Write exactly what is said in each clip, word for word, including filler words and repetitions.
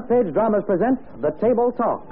Front Page Dramas present The Table Talks.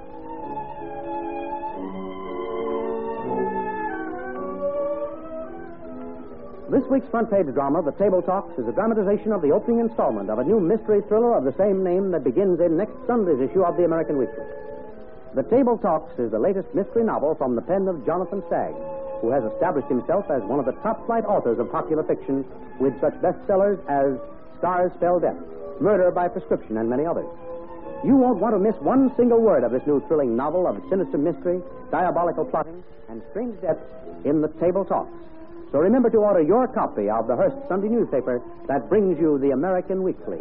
This week's Front Page drama, The Table Talks, is a dramatization of the opening installment of a new mystery thriller of the same name that begins in next Sunday's issue of the American Weekly. The Table Talks is the latest mystery novel from the pen of Jonathan Stagg, who has established himself as one of the top-flight authors of popular fiction with such bestsellers as Stars Spell Death, Murder by Prescription, and many others. You won't want to miss one single word of this new thrilling novel of sinister mystery, diabolical plotting, and strange deaths in The Table Talks. So remember to order your copy of the Hearst Sunday newspaper that brings you the American Weekly.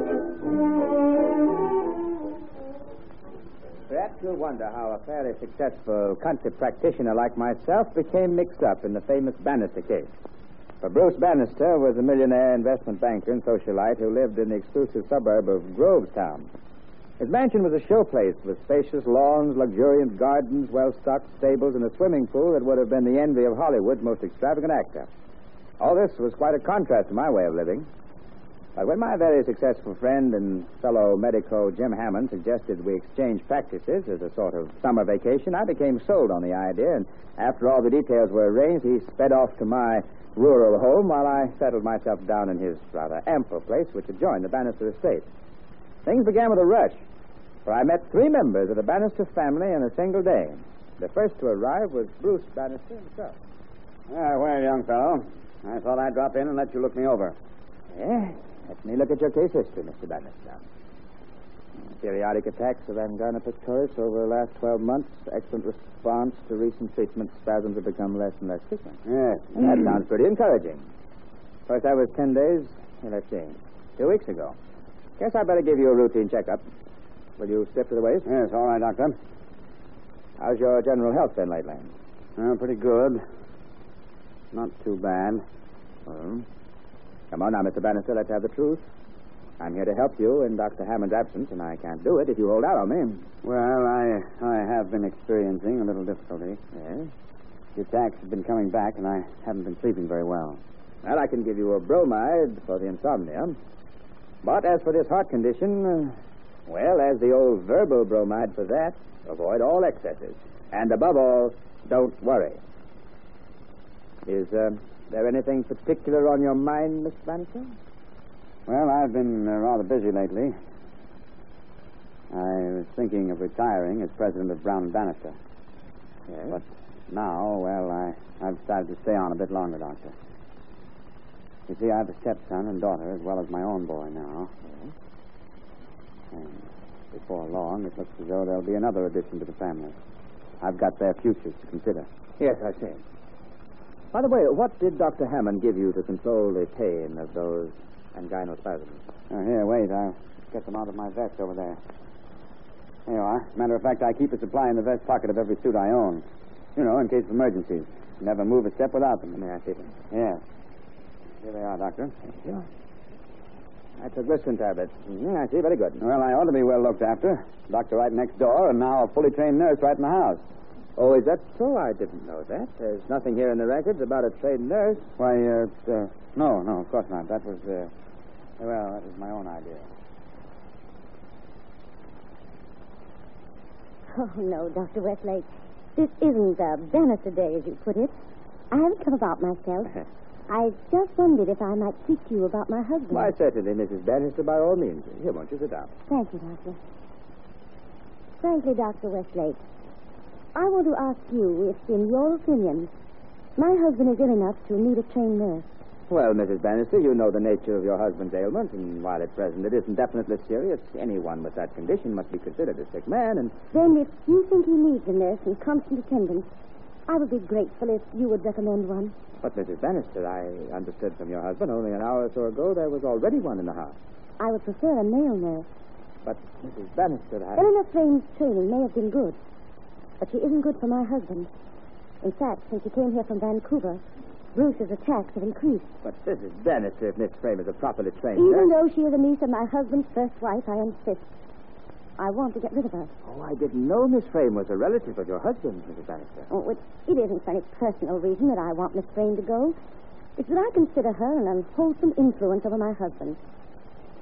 Perhaps you'll wonder how a fairly successful country practitioner like myself became mixed up in the famous Bannister case. For Bruce Bannister was a millionaire investment banker and socialite who lived in the exclusive suburb of Grovestown. His mansion was a showplace with spacious lawns, luxuriant gardens, well-stocked stables, and a swimming pool that would have been the envy of Hollywood's most extravagant actor. All this was quite a contrast to my way of living. But when my very successful friend and fellow medico Jim Hammond suggested we exchange practices as a sort of summer vacation, I became sold on the idea, and after all the details were arranged, he sped off to my rural home while I settled myself down in his rather ample place, which adjoined the Bannister estate. Things began with a rush, for I met three members of the Bannister family in a single day. The first to arrive was Bruce Bannister himself. Ah, well, young fellow, I thought I'd drop in and let you look me over. Yeah, let me look at your case history, Mister Bannister. Periodic attacks of angina pectoris over the last twelve months. Excellent response to recent treatment. Spasms have become less and less frequent. Yes. And that sounds pretty encouraging. First, I was ten days, well, let's see, two weeks ago. Guess I'd better give you a routine checkup. Will you step to the waist? Yes, all right, Doctor. How's your general health been lately? Uh, pretty good. Not too bad. Well, come on now, Mister Bannister, let's have the truth. I'm here to help you in Doctor Hammond's absence, and I can't do it if you hold out on me. Well, I I have been experiencing a little difficulty. Yes? The attacks have been coming back, and I haven't been sleeping very well. Well, I can give you a bromide for the insomnia. But as for this heart condition, uh, well, as the old verbal bromide for that, avoid all excesses. And above all, don't worry. Is uh, there anything particular on your mind, Mister Bannister? Well, I've been uh, rather busy lately. I was thinking of retiring as president of Brown and Bannister. Yes? But now, well, I, I've decided to stay on a bit longer, Doctor. You see, I have a stepson and daughter, as well as my own boy now. Yes? And before long, it looks as though there'll be another addition to the family. I've got their futures to consider. Yes, I see. By the way, what did Doctor Hammond give you to control the pain of those anginal spasms? Oh, here, wait. I'll get them out of my vest over there. There you are. Matter of fact, I keep a supply in the vest pocket of every suit I own. You know, in case of emergencies. Never move a step without them. May I see them? Yes. Here they are, Doctor. Thank you. That's a glycerin tablet. Mm, I see. Very good. Well, I ought to be well looked after. Doctor right next door, and now a fully trained nurse right in the house. Oh, is that so? I didn't know that. There's nothing here in the records about a trained nurse. Why, uh, uh no, no, of course not. That was, uh, well, that was my own idea. Oh, no, Doctor Westlake. This isn't a Bannister Day, as you put it. I haven't come about myself. I just wondered if I might speak to you about my husband. Why, certainly, Missus Bannister, by all means. Here, won't you sit down? Thank you, Doctor. Frankly, Doctor Westlake, I want to ask you if, in your opinion, my husband is ill enough to need a trained nurse. Well, Missus Bannister, you know the nature of your husband's ailment, and while at present it isn't definitely serious, anyone with that condition must be considered a sick man, and... Then, if you think he needs a nurse in constant attendance, I would be grateful if you would recommend one. But, Missus Bannister, I understood from your husband only an hour or so ago there was already one in the house. I would prefer a male nurse. But, Missus Bannister, I... Eleanor Frame's training may have been good, but she isn't good for my husband. In fact, since he came here from Vancouver, Bruce's attacks have increased. But, Missus Bannister, if Miss Frame is a properly trained Even nurse... though she is a niece of my husband's first wife, I insist. I want to get rid of her. Oh, I didn't know Miss Frame was a relative of your husband, Missus Bannister. Oh, it, it isn't for any personal reason that I want Miss Frame to go. It's that I consider her an unwholesome influence over my husband.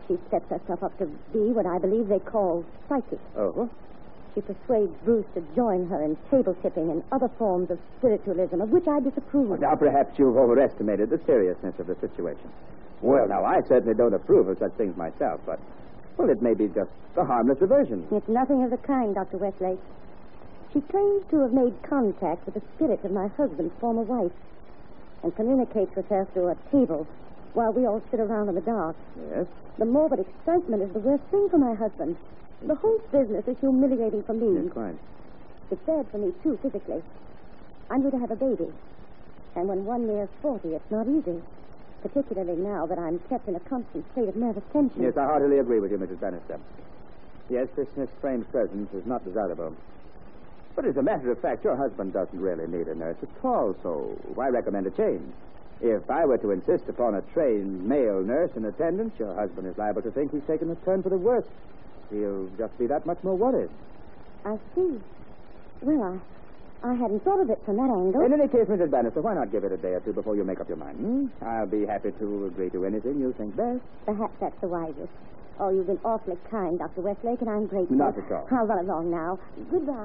she sets herself up to be what I believe they call psychic. Oh? She persuades Bruce to join her in table tipping and other forms of spiritualism, of which I disapprove. Well, now, perhaps you've overestimated the seriousness of the situation. Well, now, I certainly don't approve of such things myself, but, well, it may be just a harmless diversion. It's nothing of the kind, Doctor Westlake. She claims to have made contact with the spirit of my husband's former wife and communicates with her through a table while we all sit around in the dark. Yes? The morbid excitement is the worst thing for my husband. The whole business is humiliating for me. Yes, quite. It's bad for me, too, physically. I'm going to have a baby. And when one nears forty, it's not easy. Particularly now that I'm kept in a constant state of nervous tension. Yes, I heartily agree with you, Missus Bannister. Yes, this Miss Frame's presence is not desirable. But as a matter of fact, your husband doesn't really need a nurse at all, so why recommend a change? If I were to insist upon a trained male nurse in attendance, your husband is liable to think he's taken a turn for the worse. He'll just be that much more worried. I see. Well, I, I hadn't thought of it from that angle. In any case, Missus Bannister, why not give it a day or two before you make up your mind? Hmm? I'll be happy to agree to anything you think best. Perhaps that's the wisest. Oh, you've been awfully kind, Doctor Westlake, and I'm grateful. Not at all. I'll run along now. Goodbye.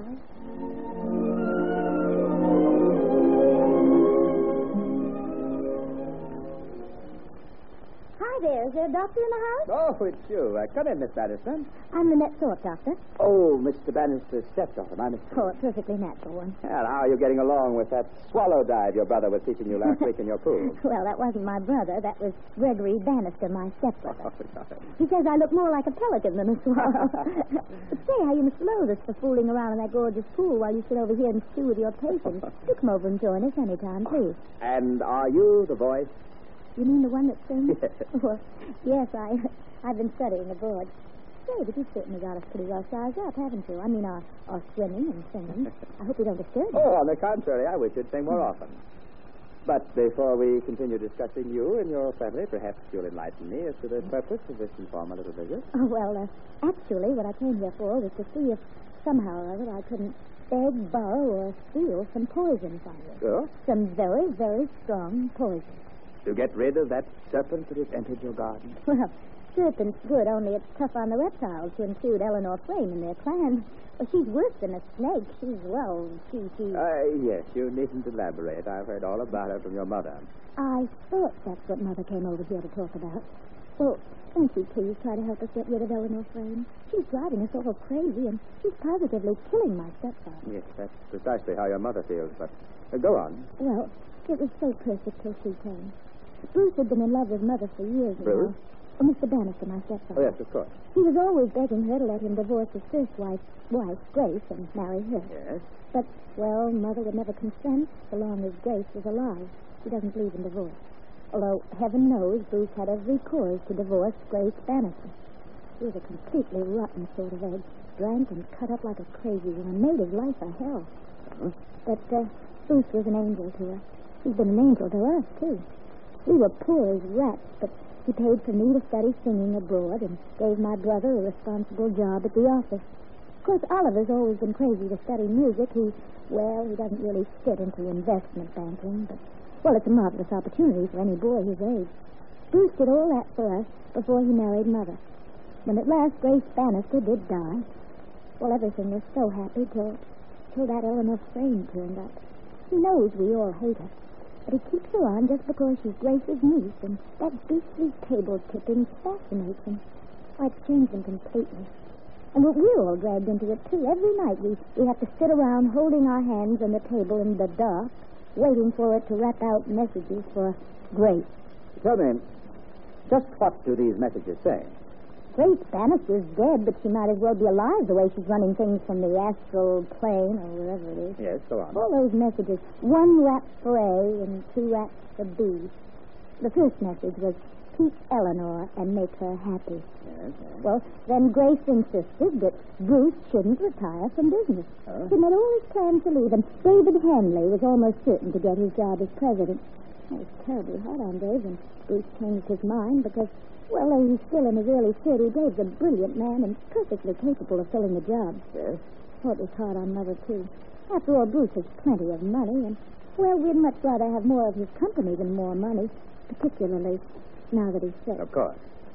Hi there. Is there a doctor in the house? Oh, it's you. Uh, come in, Miss Bannister. I'm Lynette Thorpe, Doctor. Oh, Mister Bannister's stepdaughter, my mistake. Oh, a perfectly natural one. Well, how are you getting along with that swallow dive your brother was teaching you last week in your pool? Well, that wasn't my brother. That was Gregory Bannister, my stepbrother. Oh, no. He says I look more like a pelican than a swallow. But say, how you must loathe us for fooling around in that gorgeous pool while you sit over here and stew with your patients. Do come over and join us anytime, please. And are you the voice? You mean the one that sings? Yes. Well, yes, I, I've been studying abroad. Say, but you've certainly got us pretty well sized up, haven't you? I mean, our, our swimming and singing. I hope we don't disturb you. Oh, on the contrary, I wish you'd sing more often. But before we continue discussing you and your family, perhaps you'll enlighten me as to the purpose of this informal little visit. Oh, well, uh, actually, what I came here for was to see if somehow or other I couldn't beg, borrow, or steal some poison from you. Sure. Some very, very strong poison. To get rid of that serpent that has entered your garden? Well, serpent's good, only it's tough on the reptiles to include Eleanor Frame in their clan. Well, she's worse than a snake. She's, well, she, she... Uh, yes, you needn't elaborate. I've heard all about her from your mother. I thought that's what Mother came over here to talk about. Well, won't you please try to help us get rid of Eleanor Frame? She's driving us all crazy, and she's positively killing my stepfather. Yes, that's precisely how your mother feels, but uh, go on. Well, it was so perfect till she came. Bruce had been in love with Mother for years now. Bruce? Oh, Mister Bannister, my stepfather. Oh, yes, of course. He was always begging her to let him divorce his first wife, wife Grace, and marry her. Yes? But, well, Mother would never consent so long as Grace was alive. She doesn't believe in divorce. Although, heaven knows, Bruce had every cause to divorce Grace Bannister. She was a completely rotten sort of egg. Drank and cut up like a crazy one. Made his life a hell. Uh-huh. But uh, Bruce was an angel to her. He's been an angel to us, too. We were poor as rats, but he paid for me to study singing abroad and gave my brother a responsible job at the office. Of course, Oliver's always been crazy to study music. He, well, he doesn't really fit into investment banking, but, well, it's a marvelous opportunity for any boy his age. Bruce did all that for us before he married Mother. When at last Grace Bannister did die, well, everything was so happy till, till that Eleanor Frame turned up. He knows we all hate her. But he keeps her on just because she's Grace's niece, and that beastly table tipping fascinates him. Why, it's changed him completely. And we're all dragged into it, too. Every night we, we have to sit around holding our hands on the table in the dark, waiting for it to rap out messages for Grace. Tell me, just what do these messages say? Grace Bannister's dead, but she might as well be alive the way she's running things from the astral plane or wherever it is. Yes, go on. All those messages. One rap for A and two raps for B. The first message was, keep Eleanor and make her happy. Yes, yes. Well, then Grace insisted that Bruce shouldn't retire from business. Oh. He made all his plans to leave, and David Hanley was almost certain to get his job as president. It was terribly hard on Dave when Bruce changed his mind because, well, though he's still in his early thirties, Dave's a brilliant man and perfectly capable of filling the job. Yes? Oh, it was hard on Mother, too. After all, Bruce has plenty of money, and, well, we'd much rather have more of his company than more money, particularly now that he's sick. Of course.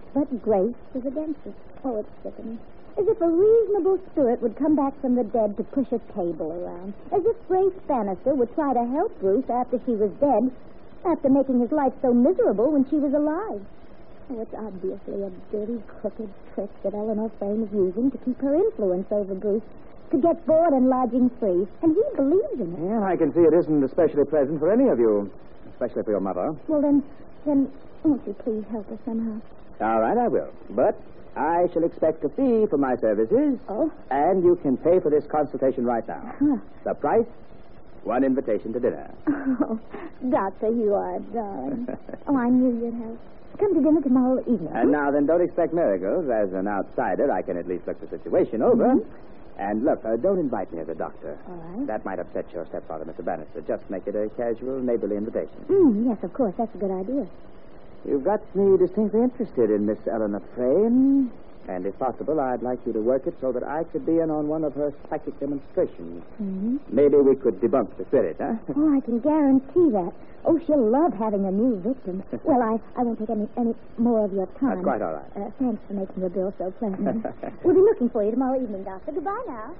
But Grace was against it. Oh, it's sickening. As if a reasonable spirit would come back from the dead to push a table around. As if Grace Bannister would try to help Bruce after she was dead, after making his life so miserable when she was alive. Oh, it's obviously a dirty, crooked trick that Eleanor Frame is using to keep her influence over Bruce, to get board and lodging free, and he believes in it. Yeah, I can see it isn't especially pleasant for any of you, especially for your mother. Well, then, then, won't you please help us somehow? All right, I will. But I shall expect a fee for my services. Oh? And you can pay for this consultation right now. Huh. The price? One invitation to dinner. Oh, Doctor, you are a darling. Oh, I knew you'd help. Come to dinner tomorrow evening. And now then, don't expect miracles. As an outsider, I can at least look the situation over. Mm-hmm. And look, uh, don't invite me as a doctor. All right. That might upset your stepfather, Mister Bannister. Just make it a casual, neighborly invitation. Mm, yes, of course. That's a good idea. You've got me distinctly interested in Miss Eleanor Frame. And if possible, I'd like you to work it so that I could be in on one of her psychic demonstrations. Mm-hmm. Maybe we could debunk the spirit, huh? Oh, I can guarantee that. Oh, she'll love having a new victim. Well, I, I won't take any, any more of your time. That's quite all right. Uh, thanks for making the bill so pleasant. We'll be looking for you tomorrow evening, Doctor. Goodbye now.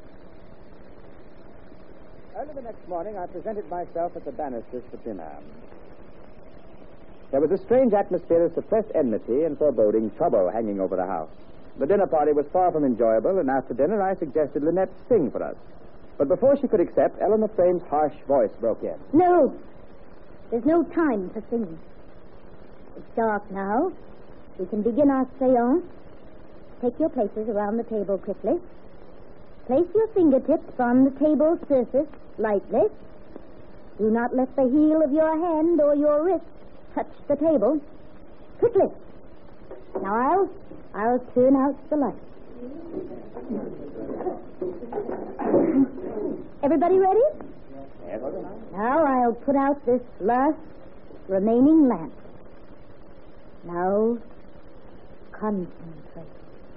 Early the next morning, I presented myself at the Bannisters for dinner. There was a strange atmosphere of suppressed enmity and foreboding trouble hanging over the house. The dinner party was far from enjoyable, and after dinner I suggested Lynette sing for us. But before she could accept, Eleanor Frame's harsh voice broke in. No. There's no time for singing. It's dark now. We can begin our seance. Take your places around the table quickly. Place your fingertips on the table surface lightly. Do not let the heel of your hand or your wrist touch the table. Quickly. Now I'll I'll turn out the light. Everybody ready? Yes. Now I'll put out this last remaining lamp. Now concentrate.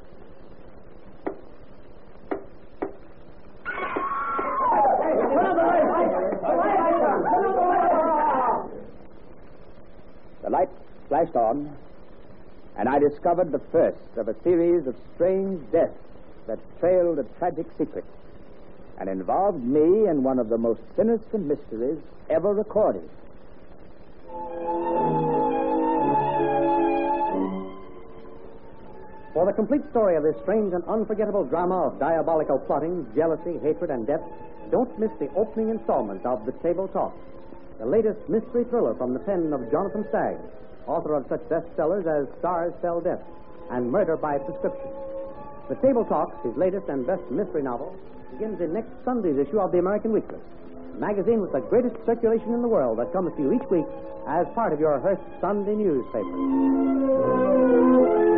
The light flashed on, and I discovered the first of a series of strange deaths that trailed a tragic secret and involved me in one of the most sinister mysteries ever recorded. For the complete story of this strange and unforgettable drama of diabolical plotting, jealousy, hatred, and death, don't miss the opening installment of The Table Talk, the latest mystery thriller from the pen of Jonathan Stagg, author of such bestsellers as Stars Spell Death and Murder by Prescription. The Table Talk, his latest and best mystery novel, begins in next Sunday's issue of the American Weekly, a magazine with the greatest circulation in the world that comes to you each week as part of your Hearst Sunday newspaper.